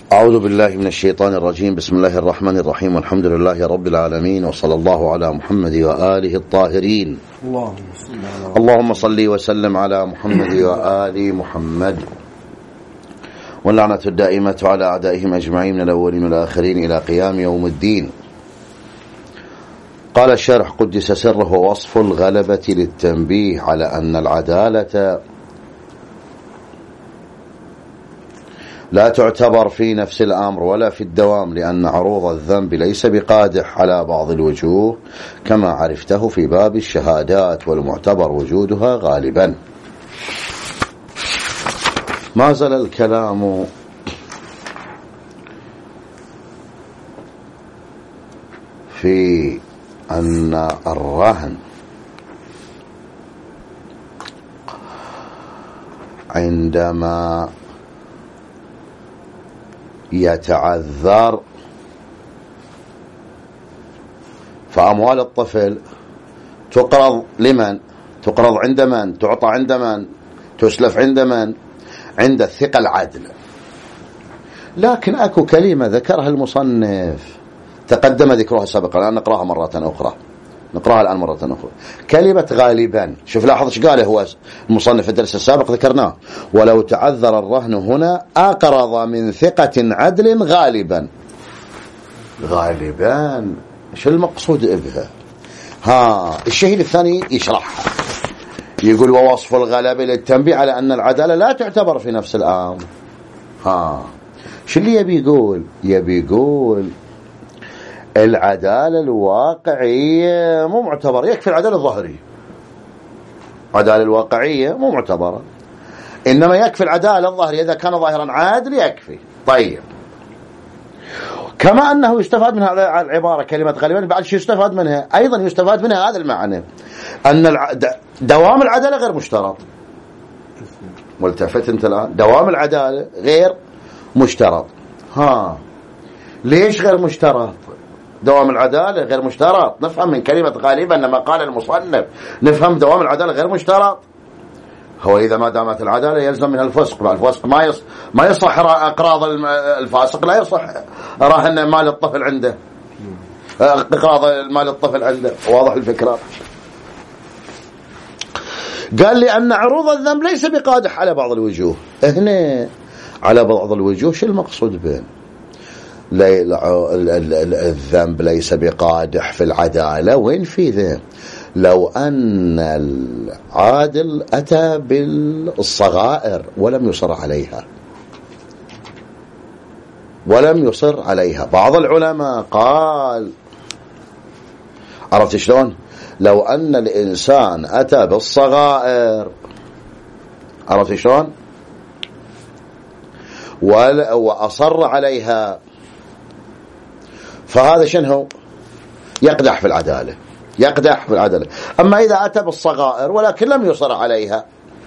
أعوذ بالله من الشيطان الرجيم. بسم الله الرحمن الرحيم، والحمد لله رب العالمين، وصلى الله على محمد وآله الطاهرين. اللهم صل وسلم على محمد وآل محمد، واللعنة الدائمة على أعدائهم أجمعين من الأولين والآخرين إلى قيام يوم الدين. قال الشارح قدس سره: وصف الغلبة للتنبيه على أن العدالة لا تعتبر في نفس الأمر ولا في الدوام، لأن عروض الذنب ليس بقادح على بعض الوجوه كما عرفته في باب الشهادات، والمعتبر وجودها غالبا. ما زال الكلام في أن الرهن عندما يتعذر فأموال الطفل تقرض لمن؟ تقرض عند من؟ تعطى عند من؟ تسلف عند من؟ عند الثقة العدل. لكن أكو كلمة ذكرها المصنف تقدم ذكرها سابقا، الآن نقرأها مرة أخرى، نقرأها الآن مرة أخرى. كلمة غالبا، شوف لاحظ ايش قاله هو المصنف في الدرس السابق ذكرناه: ولو تعذر الرهن هنا أقرض من ثقة عدل غالبا. غالبا شو المقصود بها؟ الشهيد الثاني يشرحها، يقول: ووصف الغلبة للتنبيه على أن العدالة لا تعتبر في نفس الأمر. شو اللي يبي يقول العدالة الواقعية مو معتبرة، يكفي العدالة الظاهرية. العدالة الواقعية مو معتبرة، إنما يكفي العدالة الظاهرية، إذا كان ظاهرا عادل يكفي. طيب، كما أنه يستفاد منها العبارة كلمة غالبا، بعد شيء يستفاد منها أيضا، يستفاد منها هذا المعنى أن دوام العدالة غير مشترط. والتفت أنت الآن، دوام العدالة غير مشترط. ليش غير مشترط؟ دوام العدالة غير مشترط، نفهم من كلمة غالبا لما قال المصنف، نفهم دوام العدالة غير مشترط. هو إذا ما دامت العدالة يلزم من الفسق، الفسق ما يصح أقراض الفاسق، لا يصح راهن مال الطفل عنده، اقراض مال الطفل عنده. واضح الفكرة؟ قال لي أن عروض الذنب ليس بقادح على بعض الوجوه. هنا على بعض الوجوه شو المقصود به؟ الذنب ليس بقادح في العدالة. وين في ذا؟ لو أن العادل أتى بالصغائر ولم يصر عليها، بعض العلماء قال، عرفت شلون؟ لو أن الإنسان أتى بالصغائر، عرفت شلون؟ وأصر عليها، فهذا شنو؟ يقدح في العدالة، يقدح في العدالة. أما إذا أتى بالصغائر ولكن لم يصر عليها،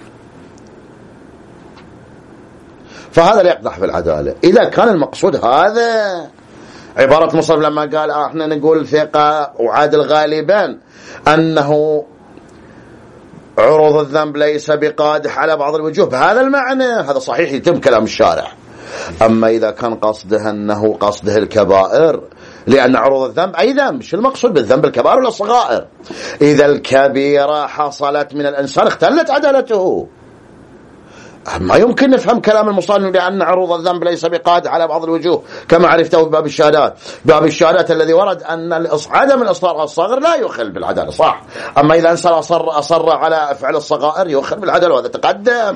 فهذا لا يقدح في العدالة. إذا كان المقصود هذا، عبارة مصنف لما قال احنا نقول ثقة وعادل غالبا أنه عروض الذنب ليس بقادح على بعض الوجوه بهذا المعنى، هذا صحيح، يتم كلام الشارح. أما إذا كان قصده أنه قصده الكبائر، لأن عروض الذنب أي ذنب، شو المقصود بالذنب؟ الكبائر ولا الصغائر؟ إذا الكبيرة حصلت من الإنسان اختلت عدالته. ما يمكن نفهم كلام المصنف لأن عروض الذنب ليس بقادح على بعض الوجوه كما عرفته في باب الشهادات. باب الشهادات الذي ورد أن عدم الإصرار الصغر لا يخل بالعدالة، صح. أما إذا إنسان أصر على فعل الصغائر يخل بالعدالة، وهذا تقدم.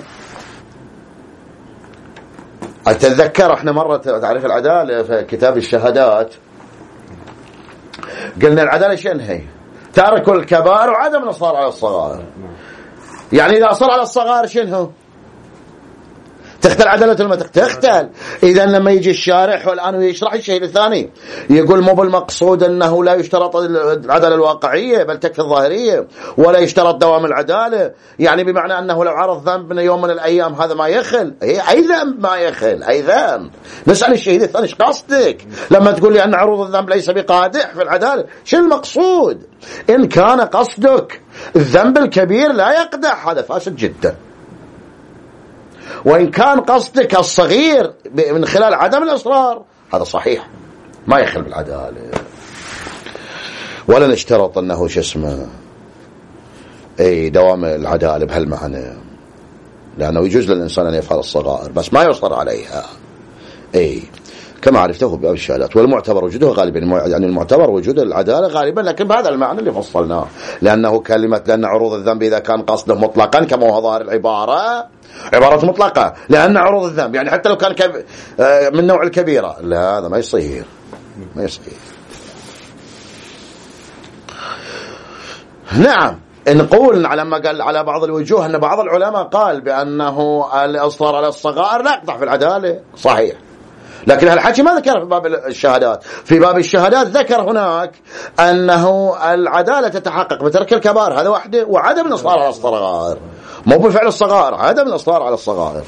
أتذكر احنا مرة تعريف العدالة في كتاب الشهادات، قلنا العدالة شنو؟ ترك الكبائر وعدم الإصرار على الصغائر. يعني إذا أصر على الصغائر شنو؟ تختل عدالة ولا ما تختل؟ إذا لما يجي الشارح والآن ويشرح الشيء الثاني يقول مو بالمقصود أنه لا يشترط العدالة الواقعية بل تكفي الظاهرية، ولا يشترط دوام العدالة، يعني بمعنى أنه لو عرض ذنب من يوم من الأيام هذا ما يخل. أي ذنب ما يخل؟ أي ذنب؟ نسأل الشهيد الثاني ايش قصدك لما تقول لي أن عروض الذنب ليس بقادح في العدالة؟ شو المقصود؟ إن كان قصدك الذنب الكبير لا يقدح، هذا فاسد جدا. وإن كان قصدك الصغير من خلال عدم الإصرار هذا صحيح ما يخل بالعدالة. ولا نشترط أنه شو اسمه دوام العدالة بهالمعنى، لأنه يجوز للإنسان أن يفعل الصغائر بس ما يصر عليها كما عرفته بباب الشهادات. والمعتبر وجوده غالبا، يعني المعتبر وجود العدالة غالبا، لكن بهذا المعنى اللي فصلناه، لأنه لأن عروض الذنب إذا كان قصده مطلقا كما هو ظاهر العبارة، عبارة مطلقة، لأن عروض الذنب يعني حتى لو كان من نوع الكبيرة، لا هذا ما يصير. نعم نقول على ما قال على بعض الوجوه أن بعض العلماء قال بأنه الإصرار على الصغائر لا يقدح في العدالة، صحيح، لكن هالحكي ما ذكر في باب الشهادات. في باب الشهادات ذكر هناك أنه العدالة تتحقق بترك الكبائر هذا وحده، وعدم الإصرار على الصغائر، مو بفعل الصغائر، عدم الإصرار على الصغائر.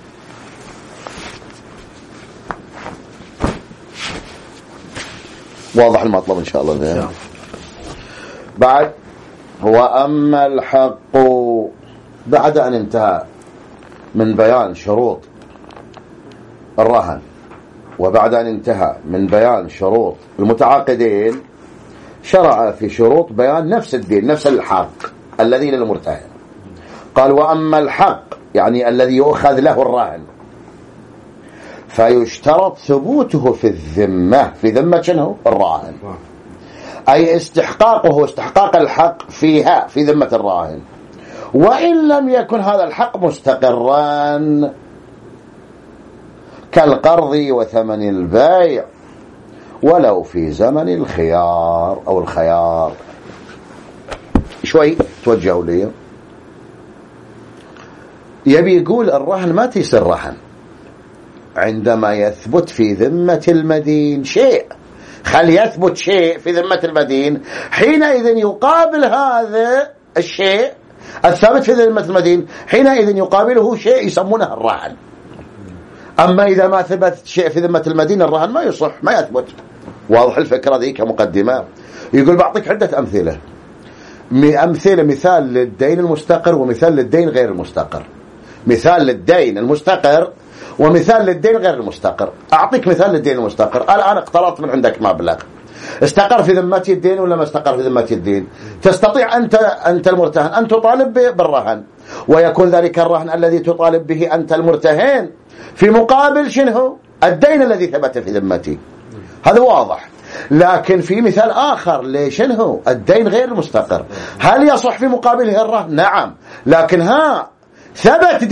واضح المطلب إن شاء الله. بعد هو أما الحق بعد أن انتهى من بيان شروط الرهن وبعد أن انتهى من بيان شروط المتعاقدين شرع في شروط بيان نفس الدين، نفس الحق الذي للمرتهن. قال وأما الحق يعني الذي يؤخذ له الرهن فيشترط ثبوته في الذمة، في ذمة شنو؟ الراهن، أي استحقاق الحق فيها في ذمة الراهن، وإن لم يكن هذا الحق مستقرا كالقرض وثمن البيع ولو في زمن الخيار أو الخيار. شوي توجهوا لي، يبي يقول الرهن ما تيصير رهن عندما يثبت في ذمة المدين شيء، خل يثبت شيء في ذمة المدين، حينئذ يقابل هذا الشيء الثابت في ذمة المدين، حينئذ يقابله شيء يسمونه الرهن. أما إذا ما ثبت شيء في ذمة المدين الرهن ما يصح، ما يثبت. واضح الفكرة ذي كمقدمة. يقول بعطيك عدة أمثلة، مثال للدين المستقر ومثال للدين غير المستقر، مثال للدين المستقر ومثال للدين غير المستقر. أعطيك مثال للدين المستقر. الآن اقترضت من عندك مبلغ، استقر في ذمتي الدين ولا ما استقر في ذمتي الدين؟ تستطيع أنت المرتهن أن تطالب بالرهن، ويكون ذلك الرهن الذي تطالب به أنت المرتهن في مقابل شنو؟ الدين الذي ثبت في ذمتي. هذا واضح. لكن في مثال آخر لشنو؟ الدين غير المستقر، هل يصح في مقابله الرهن؟ نعم، لكن ثبت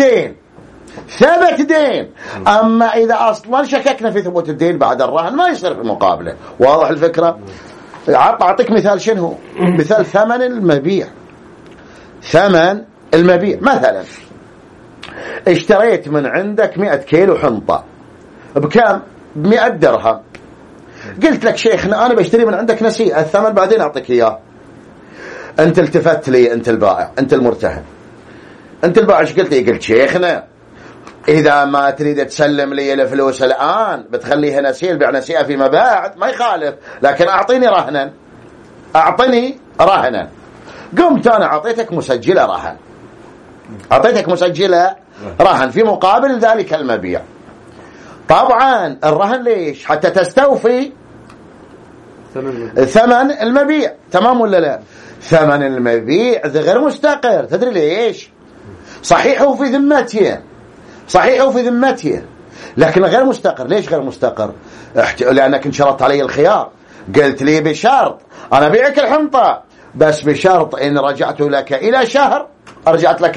دين. أما إذا أصلا شككنا في ثبوت الدين بعد الرهن ما يصير في مقابله. واضح الفكرة؟ أعطيك مثال شنو؟ مثال ثمن المبيع. ثمن المبيع مثلا اشتريت من عندك 100 كيلو حنطة بكم؟ 100 درهم. قلت لك شيخنا أنا بشتري من عندك نسيء الثمن بعدين أعطيك إياه. أنت التفت لي، أنت البائع، أنت المرتهن، أنت البائع. إيش قلت لي؟ قلت شيخنا إذا ما تريد تسلم لي الفلوس الآن بتخليها نسيء، البيع نسيئة فيما بعد ما يخالف، لكن أعطيني رهنا. قمت أنا أعطيتك مسجلة رهن في مقابل ذلك المبيع. طبعا الرهن ليش؟ حتى تستوفي ثمن المبيع، تمام ولا لا؟ ثمن المبيع غير مستقر. تدري ليش؟ صحيح هو في ذمته لكن غير مستقر. ليش غير مستقر؟ لأنك انشرطت علي الخيار، قلت لي بشرط أنا بيعك الحنطة بس بشرط إن رجعت لك إلى شهر أرجعت لك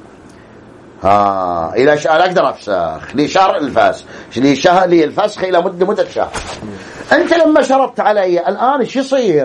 إلى شهر أقدر أفسخ لي شهر الفسخ لي الفسخ إلى مدة شهر. أنت لما شرطت علي الآن إيش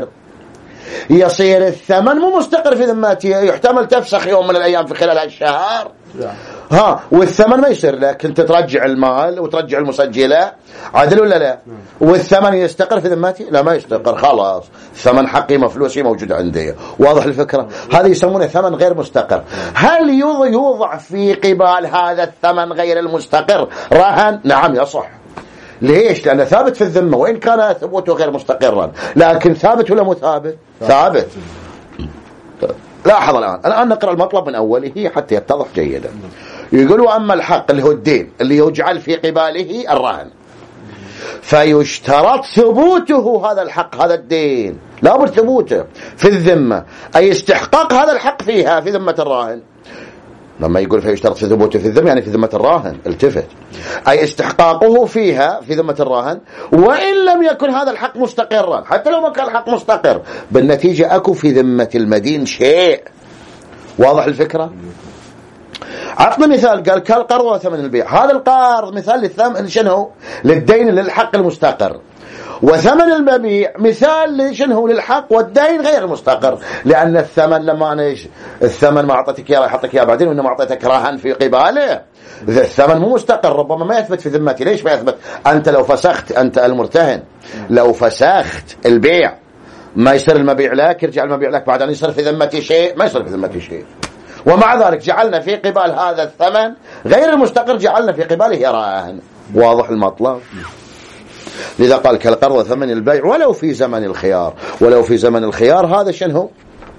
يصير الثمن مو مستقر في ذمتي، يحتمل تفسخ يوم من الأيام في خلال الشهر والثمن ما يصير لك. أنت ترجع المال وترجع المسجلة، عدل ولا لا؟ والثمن يستقر في ذمتي؟ لا ما يستقر، خلاص الثمن حقي مفلوسي موجود عندي. واضح الفكرة؟ هذا يسمونه ثمن غير مستقر. هل يوضع في قبال هذا الثمن غير المستقر رهن؟ نعم يصح. ليش؟ لأنه ثابت في الذمة وإن كان ثبوته غير مستقرا، لكن ثابت ولا مو ثابت؟ ثابت. لاحظ الآن نقرأ المطلب من أوله حتى يتضح جيدا. يقول وأما الحق اللي هو الدين اللي يجعل في قباله الرهن فيشترط ثبوته، هذا الحق هذا الدين لابد ثبوته في الذمة، أي استحقاق هذا الحق فيها في ذمة الراهن. لما يقول فيشترط في ثبوته في الذمة يعني في ذمة الراهن، التفت، أي استحقاقه فيها في ذمة الراهن، وإن لم يكن هذا الحق مستقرا، حتى لو ما كان الحق مستقر بالنتيجة أكو في ذمة المدين شيء. واضح الفكرة؟ عطنا مثال، قال كالقرض وثمن البيع. هذا القرض مثال للثمن شنو؟ للدين للحق المستقر، وثمن المبيع مثال لشنو؟ للحق والدين غير المستقر. لأن الثمن لما أنا الثمن ما أعطيتك إياه أحطك إياه بعدين، وإنما أعطيتك رهن في قباله، الثمن مو مستقر، ربما ما يثبت في ذمتي. ليش ما يثبت؟ أنت لو فسخت، أنت المرتهن لو فسخت البيع ما يصير المبيع لك، يرجع المبيع لك بعد أن يصير في ذمتي شيء، ما يصير في ذمتي شيء. ومع ذلك جعلنا في قبال هذا الثمن غير المستقر جعلنا في قباله رهن. واضح المطلب؟ لذا قال كالقرض وثمن البيع ولو في زمن الخيار. ولو في زمن الخيار هذا شنو؟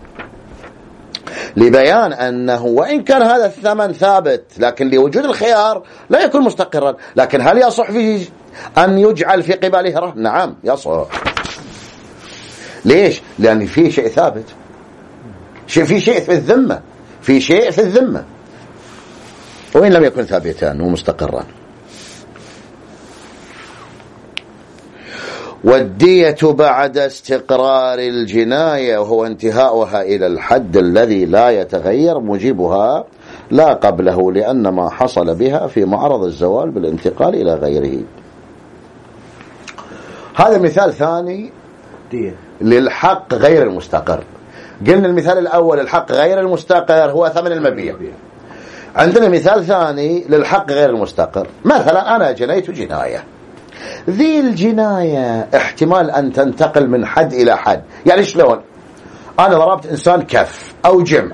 لبيان أنه وإن كان هذا الثمن ثابت لكن لوجود الخيار لا يكون مستقرا. لكن هل يصح فيه أن يجعل في قباله رهن؟ نعم يصح. ليش؟ لأن فيه شيء ثابت، في شيء في الذمة، في شيء في الذمة وإن لم يكن ثابتا ومستقرا. والدية بعد استقرار الجناية وهو انتهاؤها إلى الحد الذي لا يتغير موجبها لا قبله، لأن ما حصل بها في معرض الزوال بالانتقال إلى غيره. هذا مثال ثاني للحق غير المستقر. قلنا المثال الأول الحق غير المستقر هو ثمن المبيع. عندنا مثال ثاني للحق غير المستقر. مثلا أنا جنيت جناية، ذي الجناية احتمال أن تنتقل من حد إلى حد. يعني شلون؟ أنا ضربت إنسان كف أو جمع،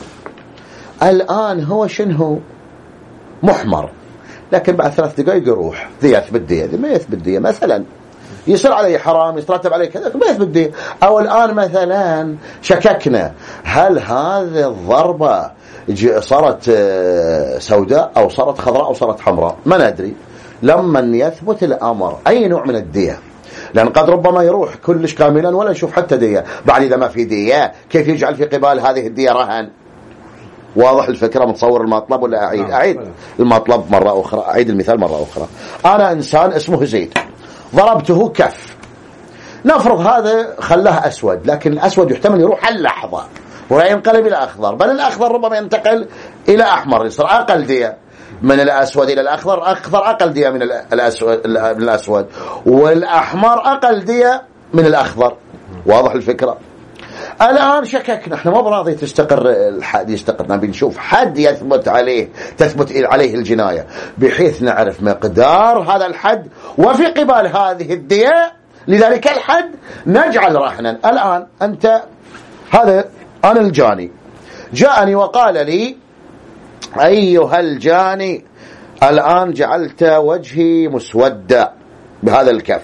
الآن هو شنو؟ محمر، لكن بعد 3 دقائق يروح، ذي يثبت دية، ذي ما يثبت دية. مثلا يصير عليه حرام، يترتب عليه كذا، ما يثبت دية. أو الآن مثلا شككنا هل هذه الضربة صارت سوداء أو صارت خضراء أو صارت حمراء، ما ندري. لما يثبت الأمر أي نوع من الدية، لأن قد ربما يروح كلش كاملا ولا نشوف حتى دية. بعد إذا ما في دية كيف يجعل في قبال هذه الدية رهن؟ واضح الفكرة؟ متصور المطلب ولا أعيد المطلب مرة أخرى؟ أعيد المثال مرة أخرى. أنا إنسان اسمه زيد، ضربته كف، نفرض هذا خلاه أسود، لكن الأسود يحتمل يروح اللحظة وينقلب إلى أخضر، بل الأخضر ربما ينتقل إلى أحمر، يصير أقل دية من الأسود إلى الأخضر، أخضر أقل دية من الأسود، والأحمر أقل دية من الأخضر. واضح الفكرة؟ الآن شككنا، احنا ما براضي تستقر الحد، يستقر، نبي نشوف حد تثبت عليه الجناية بحيث نعرف مقدار هذا الحد وفي قبال هذه الدية لذلك الحد نجعل رهنا. الآن أنت هذا أنا الجاني جاءني وقال لي أيها الجاني الآن جعلت وجهي مسودة بهذا الكف،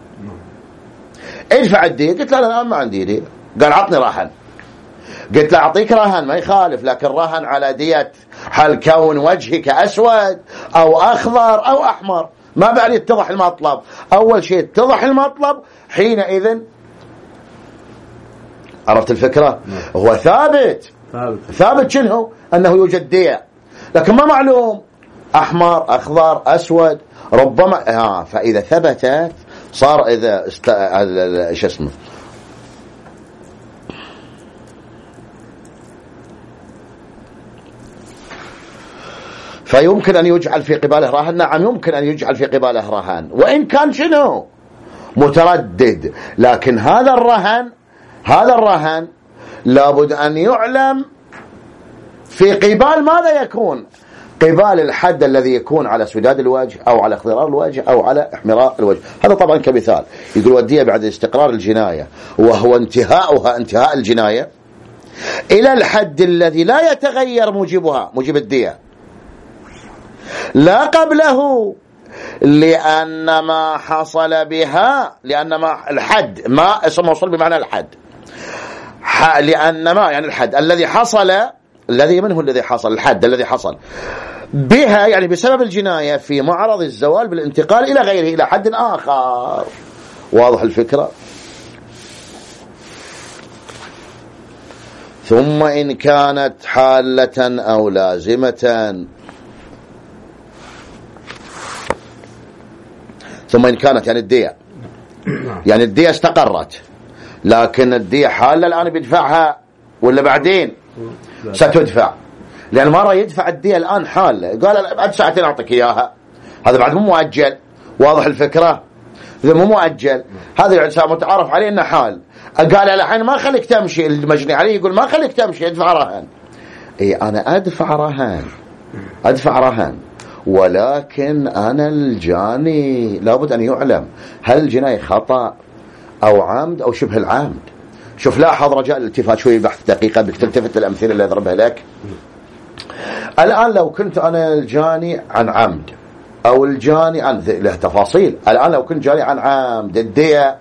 ادفع الدية. قلت له الآن ما عندي دية. قال عطني رهن. قلت له أعطيك رهن ما يخالف، لكن رهن على دية هل كون وجهك أسود أو أخضر أو أحمر. ما بعد يتضح المطلب. أول شيء اتضح المطلب حينئذ عرفت الفكرة؟ هو ثابت شنو؟ أنه يوجد دية، لكن ما معلوم أحمر أخضر أسود ربما فإذا ثبتت صار إذا إيش اسمه فيمكن أن يجعل في قباله رهن. نعم يمكن أن يجعل في قباله رهن وإن كان شنو متردد، لكن هذا الرهن لابد أن يعلم في قبال ماذا يكون؟ قبال الحد الذي يكون على سداد الوجه أو على اخضرار الوجه أو على احمراء الوجه. هذا طبعا كمثال. يقول والدية بعد استقرار الجناية وهو انتهاء الجناية إلى الحد الذي لا يتغير موجب الدية لا قبله، لأن ما حصل بها، لأن ما الحد ما اسم موصول بمعنى الحد، لأن ما يعني الحد الذي حصل، الذي منه الذي حصل، الحد الذي حصل بها يعني بسبب الجناية في معرض الزوال بالانتقال إلى غيره إلى حد آخر. واضح الفكرة؟ ثم إن كانت حالة أو لازمة، ثم إن كانت يعني الدية، يعني الدية استقرت لكن الدية حالة الآن بيدفعها ولا بعدين ستدفع، لأن مرة يدفع الدية الآن حالة، قال بعد ساعتين أعطيك إياها، هذا بعد مو مؤجل. واضح الفكرة؟ إذا مو مؤجل هذا متعارف عليه إنه حال. قال الحين ما خليك تمشي، المجني عليه يقول ما خليك تمشي ادفع رهن. اي انا ادفع رهن ولكن انا الجاني لابد ان يعلم هل الجناية خطأ او عمد او شبه العمد. شوف لاحظ رجاء الالتفات شوي بحث دقيقة بتلتفت الامثلة اللي اضربها لك. الان لو كنت انا الجاني عن عمد او الجاني عن له تفاصيل، الان لو كنت جاني عن عمد الدية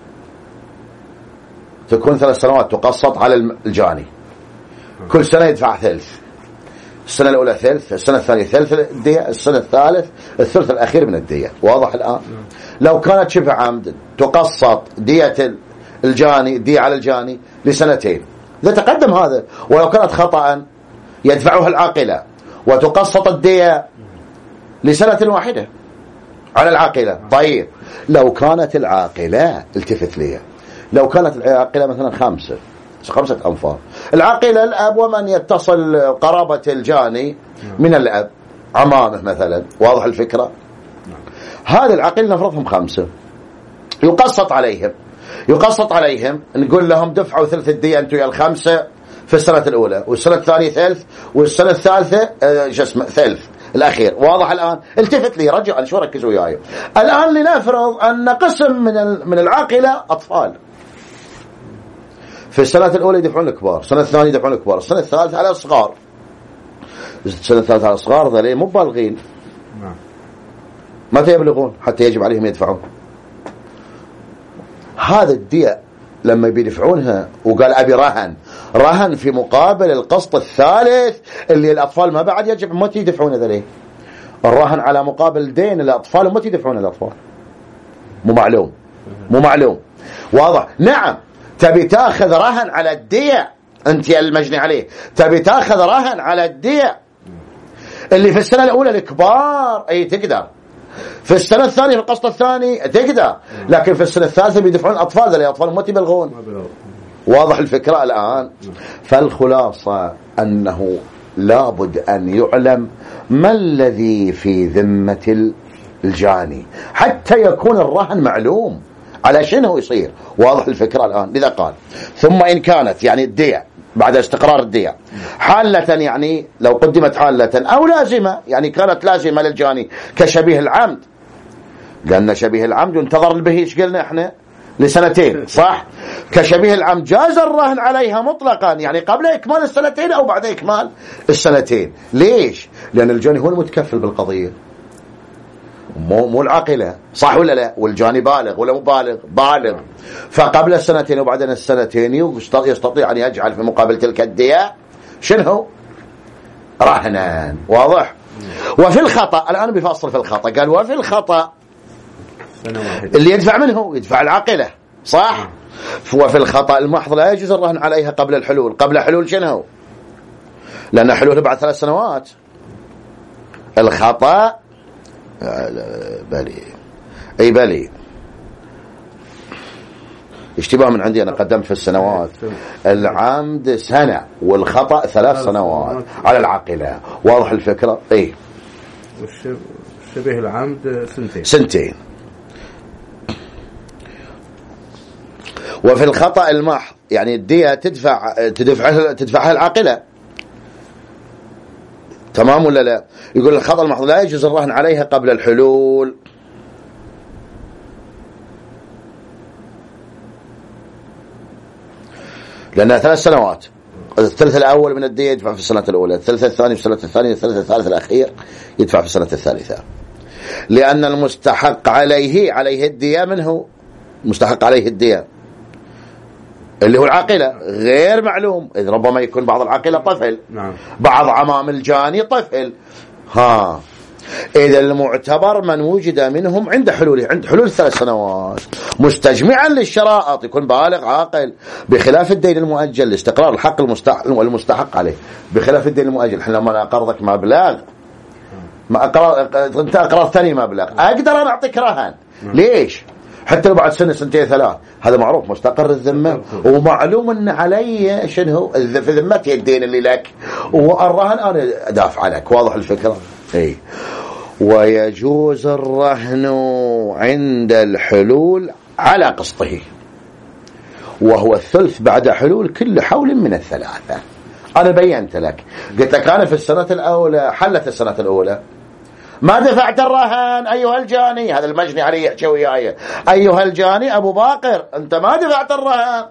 تكون 3 سنوات تقسط على الجاني، كل سنة يدفع ثلث، السنة الأولى ثلث، السنة الثانية ثلث الدية، السنة الثالث الثلث الأخير من الدية. واضح الآن؟ لو كانت شبه عمد تقسط دية الجاني، الدية على الجاني لسنتين، إذا تقدم هذا. ولو كانت خطأ يدفعها العاقلة وتقسط الدية لسنة واحدة على العاقلة. طيب لو كانت العاقلة، التفت لي، لو كانت العاقلة مثلا 5 أنفار، العاقلة الأب ومن يتصل قرابة الجاني من الأب عمامه مثلا. واضح الفكرة؟ هذه العاقلة نفرضهم 5، يقسط عليهم نقول لهم دفعوا ثلث الدية أنتم يا ال5 في السنة الأولى، والسنة الثانية ثلث، والسنة الثالثة ثلث الأخير. واضح الآن؟ التفت لي رجع شو ركزوا وياي. الآن لنفرض أن قسم من العاقلة أطفال، في السنة الأولى يدفعون الكبار، السنة الثانية يدفعون الكبار، السنة الثالثة على الصغار، السنة الثالثة على الصغار. ذلك مو بالغين، متى يبلغون حتى يجب عليهم يدفعون؟ هذا الدية لما بيدفعونها وقال أبي رهن في مقابل القسط الثالث اللي الأطفال ما بعد يجب متى يدفعون ذلك؟ الرهن على مقابل دين الأطفال متى يدفعون الأطفال؟ مو معلوم. واضح؟ نعم. تبي تاخذ رهن على الدية أنت يا المجني عليه، تبي تاخذ رهن على الدية اللي في السنة الأولى الكبار أي تقدر، في السنة الثانية في القسط الثاني تقدر، لكن في السنة الثالثة بيدفعون أطفال، ذلك الأطفال ما تبلغون. واضح الفكرة الآن؟ فالخلاصة أنه لابد أن يعلم ما الذي في ذمة الجاني حتى يكون الرهن معلوم على شنو يصير. واضح الفكرة الآن؟ لذا قال ثم إن كانت يعني الدية بعد استقرار الدية حالة، يعني لو قدمت حالة أو لازمة، يعني كانت لازمة للجاني كشبيه العمد، لأن شبيه العمد ينتظر به ايش قلنا احنا لسنتين، صح؟ كشبيه العمد جاز الرهن عليها مطلقا، يعني قبل إكمال السنتين أو بعد إكمال السنتين. ليش؟ لأن الجاني هو المتكفل بالقضية، مو العاقلة، صح ولا لا؟ والجاني بالغ ولا مو بالغ، فقبل السنتين وبعدين السنتين يستطيع أن يجعل في مقابل تلك الدية شنو؟ رهنا. واضح؟ وفي الخطأ، الآن بيفصل في الخطأ، قال وفي الخطأ اللي يدفع منه يدفع العاقلة، صح؟ وفي الخطأ المحض لا يجوز الرهن عليها قبل الحلول. قبل حلول شنو؟ لأن حلوله بعد 3 سنوات. الخطأ بلي اشتباه من عندي، أنا قدمت في السنوات، العمد سنة والخطأ 3 سنوات على العاقلة. واضح الفكرة؟ ايه. شبه العمد سنتين. وفي الخطأ المحض يعني الدية تدفعها العاقلة، تمام ولا لا؟ يقول الخطأ المحض لا يجوز الرهن عليها قبل الحلول، لأنها 3 سنوات. الثلث الأول من الدية يدفع في السنة الأولى، الثلث الثاني في السنة الثانية، الثلث الثالث الأخير يدفع في السنة الثالثة. لأن المستحق عليه الدية منه، مستحق عليه الدية اللي هو العاقلة غير معلوم، إذ ربما يكون بعض العاقلة طفل، بعض عمام الجاني طفل، إذا المعتبر من وجد منهم عند حلوله، عند حلول 3 سنوات مستجمعا للشرائط، يكون بالغ عاقل، بخلاف الدين المؤجل لاستقرار الحق والمستحق عليه. بخلاف الدين المؤجل، احنا لما انا اقرضك مبلغ، انت اقرضتني مبلغ، اقدر انا اعطيك رهن. ليش؟ حتى لو بعد سنة 2 3، هذا معروف مستقر الذمة، ومعلوم ان علي شنو في ذمتي الدين اللي لك، والرهن انا ادافع عنك. واضح الفكرة؟ اي. ويجوز الرهن عند الحلول على قسطه، وهو الثلث بعد حلول كل حول من الثلاثة. انا بينت لك، قلت لك انا في السنة الاولى حلت السنة الاولى، ما دفعت الرهن أيها الجاني، هذا المجني عليه يحكي وياي، أيها الجاني أبو باقر أنت ما دفعت الرهن،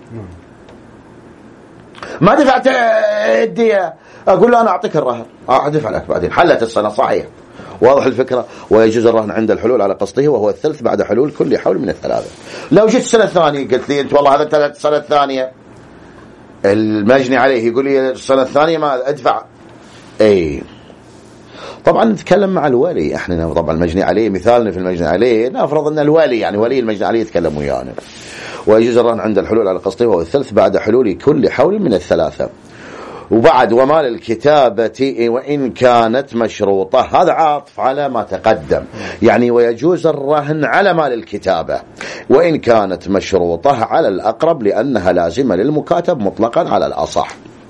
ما دفعت الدية، أقول له أنا أعطيك الرهن، أدفع لك بعدين. حلت السنة صحيح. واضح الفكرة؟ ويجوز الرهن عند الحلول على قسطه، وهو الثلث بعد حلول كل حول من الثلاثة. لو جيت السنة الثانية قلت لي أنت والله هذا انت السنة الثانية، المجني عليه يقول لي السنة الثانية ما أدفع. أي طبعا نتكلم مع الولي، احنا طبعا المجني عليه مثالنا في المجني عليه نفرض ان الولي يعني ولي المجني عليه يتكلم ويانا. ويجوز الرهن عند الحلول على قسطه، وهو الثلث بعد حلول كل حول من الثلاثة. وبعد ومال الكتابة وإن كانت مشروطة، هذا عاطف على ما تقدم، يعني ويجوز الرهن على مال الكتابة وإن كانت مشروطة على الأقرب، لأنها لازمة للمكاتب مطلقا على الأصح.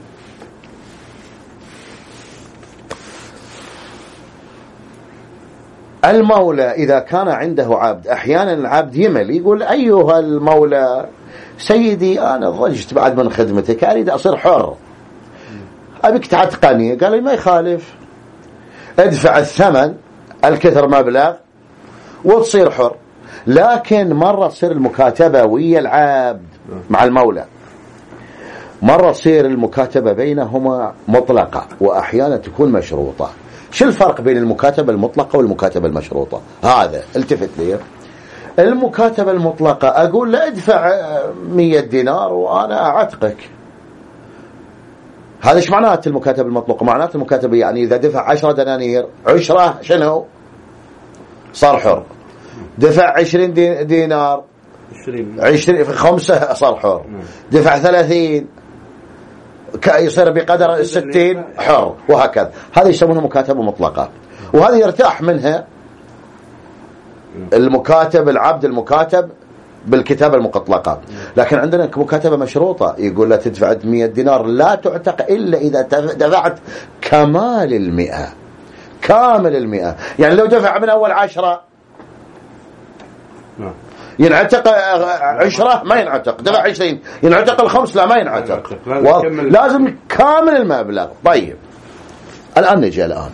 المولى إذا كان عنده عبد، أحيانا العبد يمل يقول أيها المولى سيدي أنا ضجت بعد من خدمتك، أريد أصير حر، أبيك تعتقني. قال لي ما يخالف، ادفع الثمن الكثر مبلغ وتصير حر. لكن مرة تصير المكاتبة ويا العبد مع المولى، مرة تصير المكاتبة بينهما مطلقة، وأحيانا تكون مشروطة. شو الفرق بين المكاتبة المطلقة والمكاتبة المشروطة؟ هذا التفت لي. المكاتبة المطلقة أقول لا ادفع 100 دينار وأنا أعتقك. هذا ايش معناته المكاتبة المطلقة؟ معناته المكاتبة يعني إذا دفع 10 دنانير، 10 شنو؟ صار حر. دفع 20 دينار، 20 في 5 صار حر. دفع 30 يصير بقدر 60 حر، وهكذا. هذا يسمونه مكاتبة مطلقة، وهذا يرتاح منها المكاتب، العبد المكاتب بالكتابة المطلقة. لكن عندنا مكاتبة مشروطة، يقول لا تدفع 100 دينار لا تعتق إلا إذا دفعت كمال 100. كامل 100 يعني لو دفع من أول 10 ينعتق 10 ما ينعتق، دفع 20 ينعتق 5 لا ما ينعتق، لازم كامل المبلغ. طيب الآن نجي الآن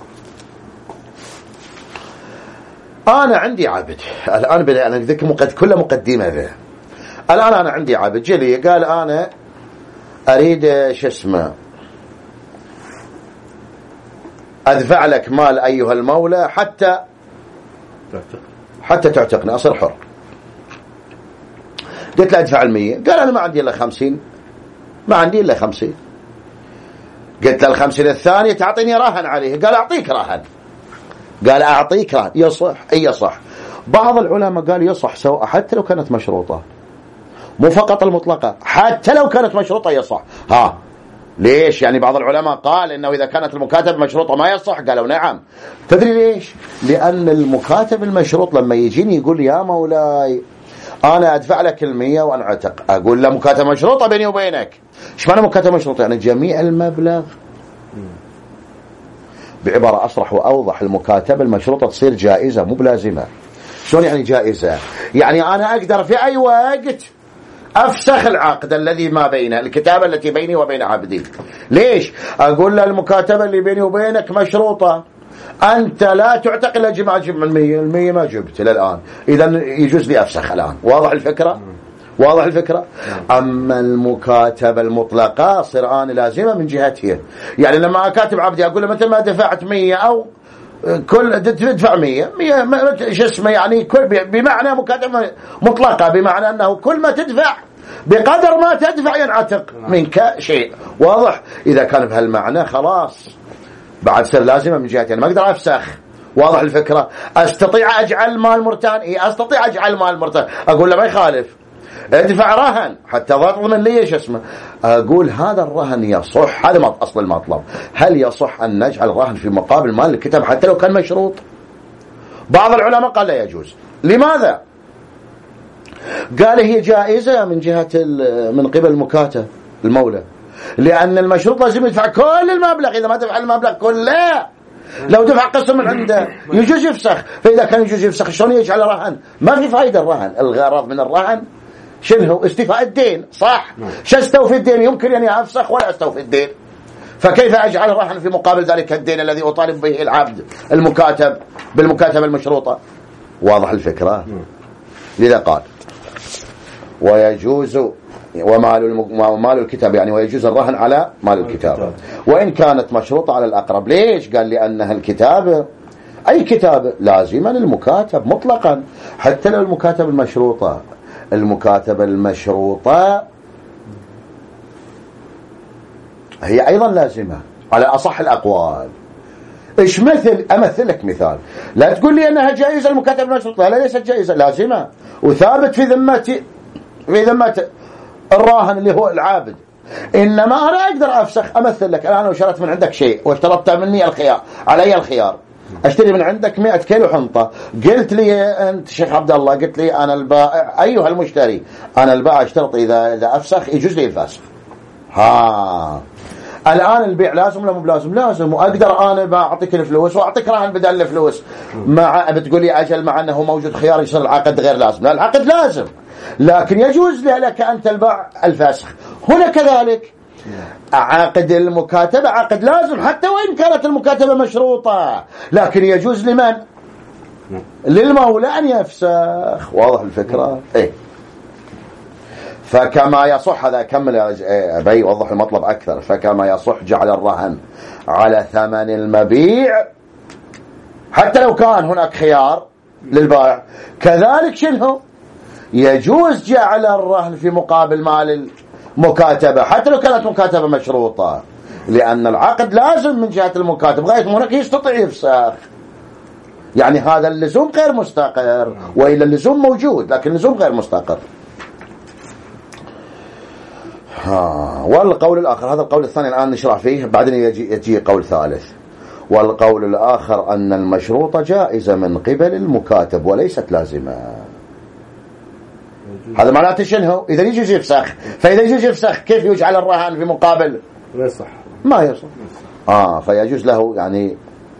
أنا عندي عبد، الآن بدأ أنا ذيك كل مقدمة ذا. الآن أنا عندي عبد جلي قال أنا أريد شو اسمه أدفع لك مال أيها المولى حتى تعتقني أصير حر. قلت له أدفع 100، قال أنا ما عندي إلا 50، ما عندي إلا 50. قلت له 50 الثانية تعطيني رهن عليه، قال أعطيك رهن، قال أعطيك رهن. يصح؟ أي يصح. بعض العلماء قال يصح سواء حتى لو كانت مشروطة، مو فقط المطلقة، حتى لو كانت مشروطة يصح. ليش؟ يعني بعض العلماء قال إنه إذا كانت المكاتبة مشروطة ما يصح، قالوا نعم. تدري ليش؟ لأن المكاتب المشروط لما يجيني يقول يا مولاي أنا أدفع لك 100 وأنا أعتق، أقول له مكاتبة مشروطة بيني وبينك. إيش معنى مكاتبة مشروطة؟ يعني جميع المبلغ. بعبارة أصرح وأوضح، المكاتبة المشروطة تصير جائزة مو بلازمة. شلون يعني جائزة؟ يعني أنا أقدر في أي وقت أفسخ العقد الذي ما بينه، الكتابة التي بيني وبين عبدي. ليش؟ أقول له المكاتبة اللي بيني وبينك مشروطة، أنت لا تعتق إلا جمع 100 ما جبت للآن، إذن يجوز لي أفسخ الآن. واضح الفكرة؟ واضح الفكرة؟ أما المكاتبة المطلقة صير أنا لازمة من جهتها. يعني لما أكاتب عبدي أقول له مثل ما دفعت 100 أو كل تدفع 100 شو اسمه، يعني كل بمعنى مكاتبة مطلقة، بمعنى أنه كل ما تدفع بقدر ما تدفع ينعتق منك شيء. واضح؟ إذا كان بهالمعنى خلاص بعد تصير لازمة من جهتين. ما أقدر أفسخ، واضح الفكرة. أستطيع أجعل مال مرتهن، أستطيع أجعل مال مرتهن، أقول له ما يخالف ادفع رهن حتى تضمن لي ايش اسمه. اقول هذا الرهن يصح، هذا اصل المطلب، هل يصح ان نجعل الرهن في مقابل مال الكتاب حتى لو كان مشروط؟ بعض العلماء قال لا يجوز. لماذا؟ قال هي جائزة من جهة من قبل المكاتب المولى، لأن المشروط لازم يدفع كل المبلغ. إذا ما دفع المبلغ كله، لو دفع قسم من عنده يجوز يفسخ. فإذا كان يجوز يفسخ شلون يجعل رهن؟ ما في فائدة الرهن. الغرض من الرهن شنو؟ استيفاء الدين، صح؟ شو استوفي الدين؟ يمكن أن أفسخ ولا استوفي الدين، فكيف أجعل الرهن في مقابل ذلك الدين الذي أطالب به العبد المكاتب بالمكاتبة المشروطة؟ واضح الفكرة؟ لذا قال ويجوز ومال الكتاب، يعني ويجوز الرهن على مال الكتاب وإن كانت مشروطة على الأقرب. ليش؟ قال لأنها الكتابة، أي كتابة لازما المكاتب مطلقا، حتى لو المكاتبة المشروطة. المكاتبة المشروطة هي أيضا لازمة على أصح الأقوال. إيش مثل؟ أمثلك مثال. لا تقول لي أنها جائزة المكاتبة المشروطة، لا ليست جائزة، لازمة وثابت في ذمة الراهن اللي هو العابد. إنما أنا أقدر أفسخ. أمثل لك، الآن لو شريت من عندك شيء واشترطت مني الخيار، علي الخيار، أشتري من عندك 100 كيلو حنطة، قلت لي أنت شيخ عبد الله، قلت لي أنا البائع أيها المشتري، أنا البائع اشترط إذا أفسخ يجوز لي الفسخ. الآن البيع لازم ولا مو بلازم؟ لازم. وأقدر أنا بعطيك الفلوس وأعطيك رهن بدل الفلوس، مع بتقول لي أجل مع أنه موجود خيار يصير العقد غير لازم. لا، العقد لازم، لكن يجوز لك أنت الباع الفسخ. هنا كذلك عقد المكاتبة عقد لازم حتى وإن كانت المكاتبة مشروطة، لكن يجوز لمن؟ للمولى أن يفسخ. واضح الفكرة؟ إيه. فكما يصح، هذا أكمل أبي يوضح المطلب أكثر. فكما يصح جعل الرهن على ثمن المبيع حتى لو كان هناك خيار للبائع، كذلك شنو؟ يجوز جعل الرهن في مقابل مال المكاتبة حتى لو كانت مكاتبة مشروطة، لأن العقد لازم من جهة المكاتب غاية هناك يستطيع يفسخ. يعني هذا اللزوم غير مستقر، وإلا اللزوم موجود لكن اللزوم غير مستقر. والقول الآخر، هذا القول الثاني الآن نشرح فيه، بعدين يجي قول ثالث. والقول الآخر أن المشروطة جائزة من قبل المكاتب وليست لازمة. هذا معناته شنو؟ إذا يجوز يفسخ، فإذا يجوز يفسخ كيف يجعل الرهن في مقابل؟ لا يصح، ما يصح. فيجوز له، يعني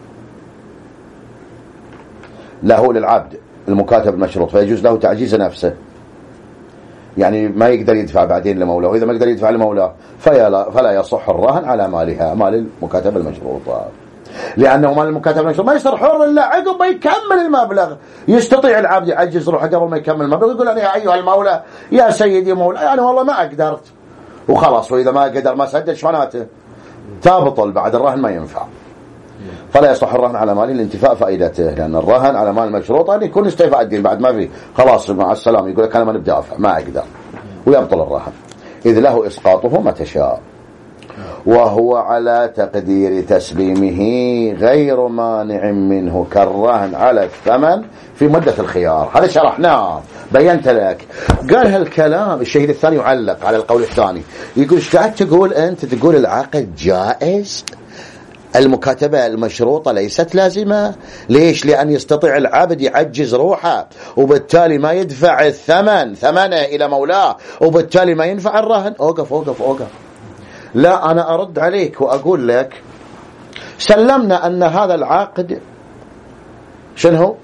له للعبد المكاتب المشروط، فيجوز له تعجيز نفسه، يعني ما يقدر يدفع بعدين لمولاه، وإذا ما يقدر يدفع لمولاه فلا يصح الرهن على مالها، مال المكاتبة المشروطة، لأنه مال المكاتبة المشروطة ما يصير حر إلا عقب ما يكمل المبلغ. يستطيع العبد يعجز روحه قبل ما يكمل المبلغ، يقول أنا يا أيها المولى يا سيدي مولى، يعني والله ما أقدرت وخلاص. وإذا ما قدر ما سدد شماناته تابطل، بعد الرهن ما ينفع. فلا يصح الرهن على مال لانتفاء فائدته، لأن الرهن على مال مشروطة أن يكون استيفاء الدين، بعد ما في خلاص مع السلام يقول لك أنا ما بدافع ما أقدر، ويبطل الرهن، إذ له إسقاطه متى شاء، وهو على تقدير تسليمه غير مانع منه كالرهن على الثمن في مدة الخيار. هذا شرحناه بينت لك. قال هالكلام الشهيد الثاني يعلق على القول الثاني، يقول ايش قاعد تقول أنت؟ تقول العقد جائز، المكاتبة المشروطة ليست لازمة. ليش؟ لأن يستطيع العبد يعجز روحه وبالتالي ما يدفع ثمنه إلى مولاه، وبالتالي ما ينفع الرهن. أوقف. لا، أنا أرد عليك وأقول لك سلمنا أن هذا العقد شنو؟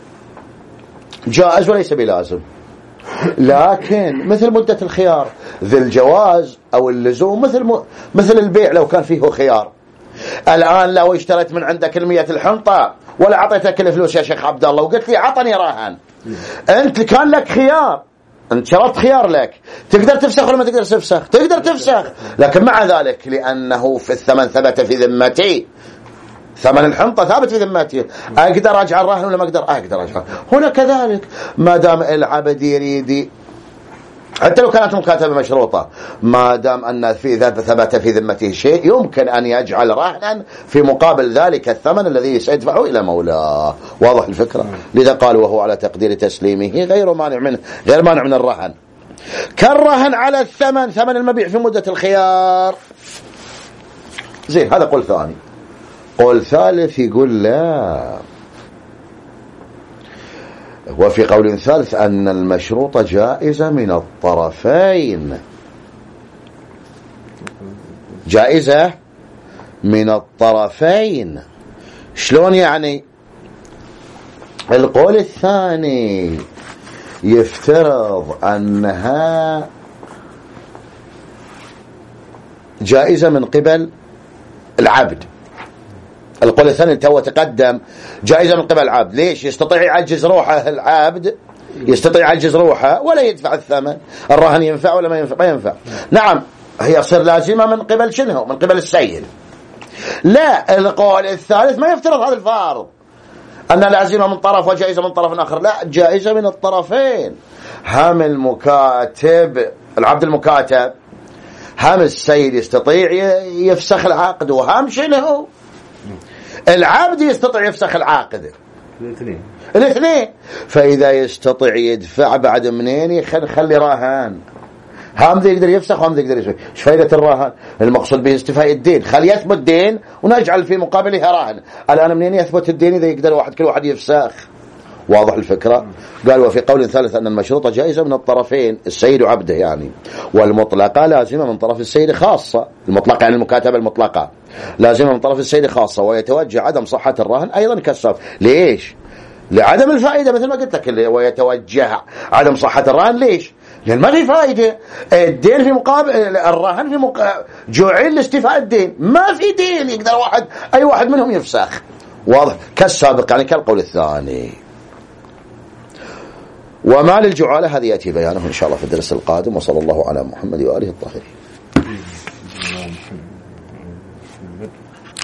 جائز وليس بلازم، لكن مثل مدة الخيار ذي الجواز أو اللزوم مثل البيع لو كان فيه خيار. الآن لو اشتريت من عندك 100 الحنطة ولا عطيتك الفلوس يا شيخ عبد الله وقلت لي عطني رهن، أنت كان لك خيار، أنت شرطت خيار لك، تقدر تفسخ ولا ما تقدر تفسخ؟ تقدر تفسخ، لكن مع ذلك لأنه في الثمن ثبت في ذمتي، ثمن الحنطة ثابت في ذمتي، أقدر أجعل رهن ولا ما أقدر؟ أقدر أجعل. هنا كذلك ما دام العبد يريد حتى لو كانت مكاتبة مشروطة، ما دام أن في ذات ثبت في ذمته شيء يمكن أن يجعل رهنا في مقابل ذلك الثمن الذي سيدفعه إلى مولاه. واضح الفكرة؟ لذا قال وهو على تقدير تسليمه غير مانع من الرهن، كالرهن على الثمن، ثمن المبيع في مدة الخيار. زين، هذا قول ثاني. قول ثالث يقول لا، وفي قول ثالث أن المشروط جائزة من الطرفين، جائزة من الطرفين. شلون يعني؟ القول الثاني يفترض أنها جائزة من قبل العبد. القول الثاني تو تقدم جائزة من قبل العبد. ليش؟ يستطيع يعجز روحه العبد، يستطيع يعجز روحه ولا يدفع الثمن. الرهن ينفع ولا ما ينفع؟ ما ينفع. نعم، هي صير لازمة من قبل شنو؟ من قبل السيد. لا، القول الثالث ما يفترض هذا الفارض أن لازمة من طرف وجائزة من طرف آخر. لا، جائزة من الطرفين. هم المكاتب، العبد المكاتب، هم السيد يستطيع يفسخ العقد، وهم شنو؟ العبد يستطيع يفسخ العقد. الاثنين. فإذا يستطيع يدفع بعد منين يخلي راهن. هم ذي يقدر يفسخ وهم ذي يقدر يسوي. ايش فائدة الراهن؟ المقصود به استيفاء الدين. خلي يثبت دين ونجعل في مقابلها راهن. الآن منين يثبت الدين إذا يقدر كل واحد يفسخ؟ واضح الفكرة؟ قال وفي قول ثالث أن المشروطة جائزة من الطرفين، السيد وعبده يعني، والمطلقة لازمة من طرف السيد خاصة. المطلقة يعني المكاتبة المطلقة لازمة من طرف السيد خاصة، ويتوجه عدم صحة الرهن أيضا كالسابق. ليش؟ لعدم الفائدة، مثل ما قلت لك. ويتوجه عدم صحة الرهن ليش؟ لأن ما في فائدة. الدين في مقابل الرهن في جعل لاستيفاء الدين، ما في دين يقدر أي واحد منهم يفسخ. واضح؟ كالسابق يعني كالقول الثاني. وما للجعالة هذه يأتي بيانه إن شاء الله في الدرس القادم. وصلى الله على محمد وآله الطاهرين.